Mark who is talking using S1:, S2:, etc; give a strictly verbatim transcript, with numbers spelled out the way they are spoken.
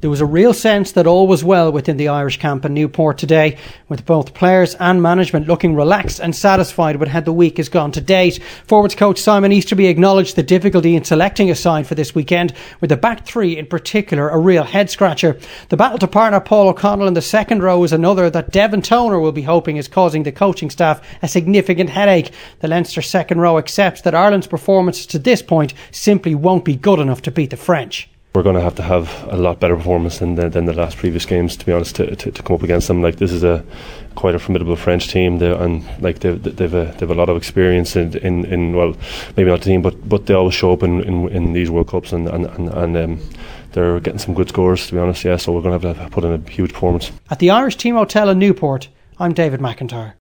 S1: There was a real sense that all was well within the Irish camp in Newport today, with both players and management looking relaxed and satisfied with how the week has gone to date. Forwards coach Simon Easterby acknowledged the difficulty in selecting a side for this weekend, with the back three in particular a real head-scratcher. The battle to partner Paul O'Connell in the second row is another that Devon Toner will be hoping is causing the coaching staff a significant headache. The Leinster second row accepts that Ireland's performances to this point simply won't be good enough to beat the French.
S2: We're going to have to have a lot better performance than the, than the last previous games, to be honest, to, to, to come up against them. Like, this is a quite a formidable French team, they, and like they've they've a, they've a lot of experience in, in, in well, maybe not the team, but but they always show up in, in, in these World Cups, and and and, and um, they're getting some good scores, to be honest. Yeah, so we're going to have to put in a huge performance.
S1: At the Irish Team Hotel in Newport, I'm David McIntyre.